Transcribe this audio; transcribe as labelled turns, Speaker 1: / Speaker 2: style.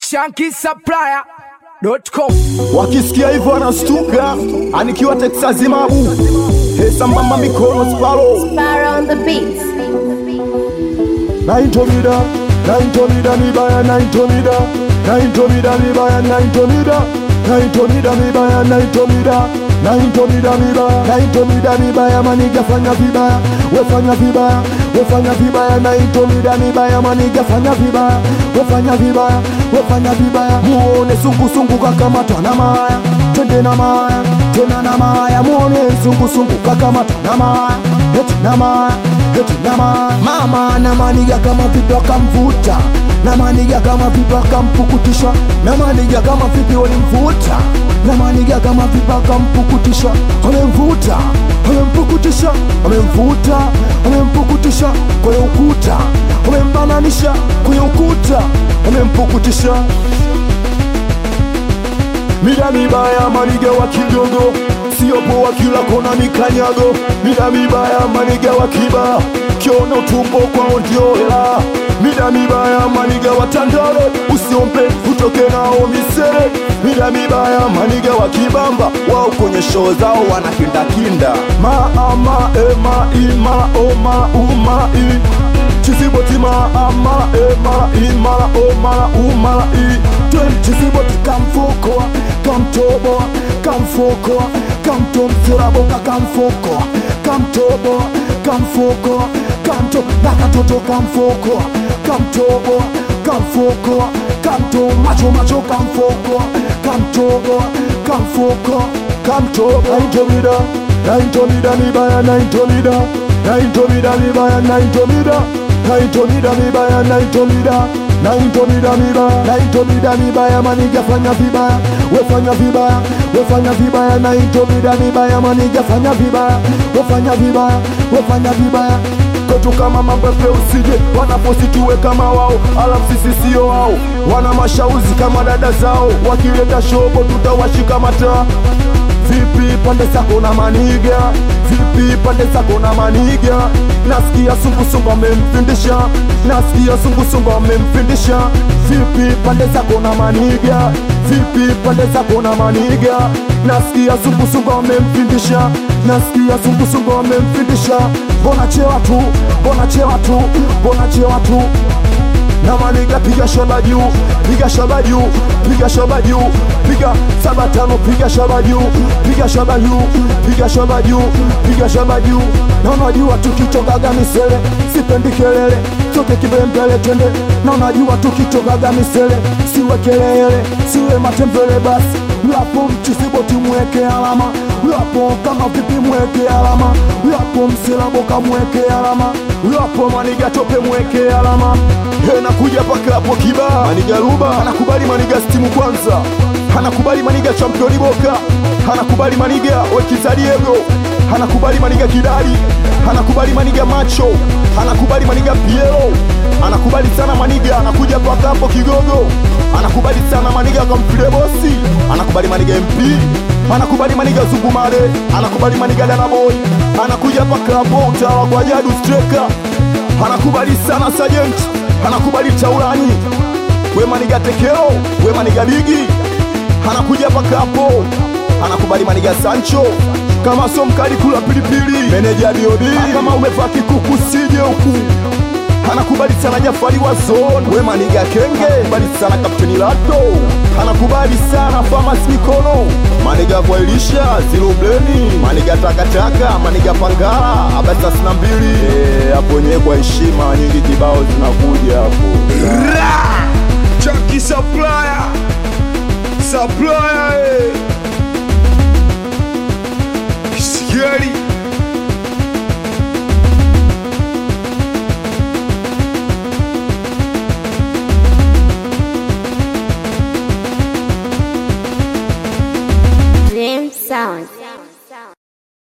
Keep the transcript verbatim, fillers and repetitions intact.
Speaker 1: Shanky Supplier dot com.
Speaker 2: Wakisikia hivyo wanastuka, anikiwa Texas mabu. Hesa mama mikono Sparrow.
Speaker 3: Sparrow on the beats.
Speaker 2: Naintomida, naintomida mibaya, naintomida, naintomida mibaya, naintomida, naintomida mibaya, naintomida, naintomida mibaya, naintomida mibaya, maniga fanya vibaya, wefanya vibaya, wefanya vibaya, naintomida mibaya, maniga fanya vibaya, wefanya vibaya, wefanya vibaya, muone sungu sungu kakamatwa na maya, twende na maya, tena na maya, muone sungu sungu kakamatwa na maya, eti na maya, eti na maya, mama na maniga kama vipi wakamvuta, na maniga kama vipi wakampukutisha, na maniga kama vipi walimvuta, na maniga kama vipi wakampukutisha, wamemvuta, wamempukutisha, wamemvuta, wamempukutisha kwenye ukuta, wamembananisha kwenye ukuta, wamempukutisha. Mida mibaya maniga wa kidogo, sio poa kila kona mikanyago. Mida mibaya maniga wa kiba, kiona utumbo kwa ndio hela. Mida mibaya maniga wa tandale, usiombe utoke nao misere. Mida mibaya maniga wa kibamba, wao kwenye show zao wanakinda kinda. Ma ama e ma i ma o ma u ma i Chiziboti ma ama e ma i ma o ma u ma i Twen chiziboti kamfuko, kamtobo, kamfuko, kamtomsiraboka kamfuko, kamtobo, kamfuko, kamto nakatoto kamfuko, kamtobo, kamfuko, kamto macho macho kamfuko, kamtobo, kamfuko, kamto naintomida, naintomida mibaya, naintomida, naintomida mibaya, naintomida, naintomida mibaya, naintomida, naintomida mibaya, naintomida mibaya, maniga fanya vibaya, wefanya vibaya, wefanya vibaya, naintomida mibaya, maniga fanya vibaya, wefanya vibaya, wefanya vibaya. Kwetu kama mabwepe usije, wanaposi tuwe kama wao, alafu sisi sio wao. Wana mashauzi kama dada zao, wakileta shobo tutawashika mataa. Vipi pande zako na maniga, vipi pande zako na maniga. Nasikia sungu sungu amemfindisha, nasikia sungu sungu amemfindisha. Vipi pande zako na maniga, vipi pande zako na maniga. Nasikia sungu sungu amemfindisha, nasikia sungu sungu amemfindisha. Bona chewa tu, bona chewa tu, bona chewa tu. Na maniga piga shaba juu, piga shaba juu, piga shaba juu, piga saba tano, piga shaba juu, piga shaba juu, piga shaba juu, piga shaba juu. Na unajua tukitokaga misele, sipendi kelele, toke kibembele twende. Na unajua tukitokaga misele, siwe kelele, siwe matembele basi. Lapo mchisiboti mweke alama, lapo kama vipi mweke alama, lapo msilaboka mweke alama, lapo maniga tope mweke alama. He nakuja paka hapo kiba, maniga ruba anakubali maniga stimu kwanza, anakubali maniga championi boka, anakubali maniga wekizaliego, anakubali maniga kidali, anakubali maniga macho, anakubali maniga piero, anakubali sana maniga, anakuja paka hapo kigogo, anakubali sana maniga kampile bosi, anakubali maniga M P, anakubali maniga zungumare, anakubali maniga dana boy, anakuja paka hapo utawa kwa jadu striker, anakubali sana sergeant, anakubali taurani, we maniga tekeo, we maniga bigi, anakuja paka hapo, anakubali maniga Sancho, kama so mkali kula pilipili, meneja D O D, kama umevaa kikuku sije huku, anakubali sana Jafari wa zone, we maniga Kenge, anakubali sana Kapteni Lato, anakubali sana Farmers Mikono, maniga kwa Elisha, Zero Bleni, maniga Takataka, maniga Pangala, abasa sina mbili, eh, hapo nye kwa heshima nyingi kibao zinakuja hapo.
Speaker 1: Shanky Supplier, Supplier, eh. Scary.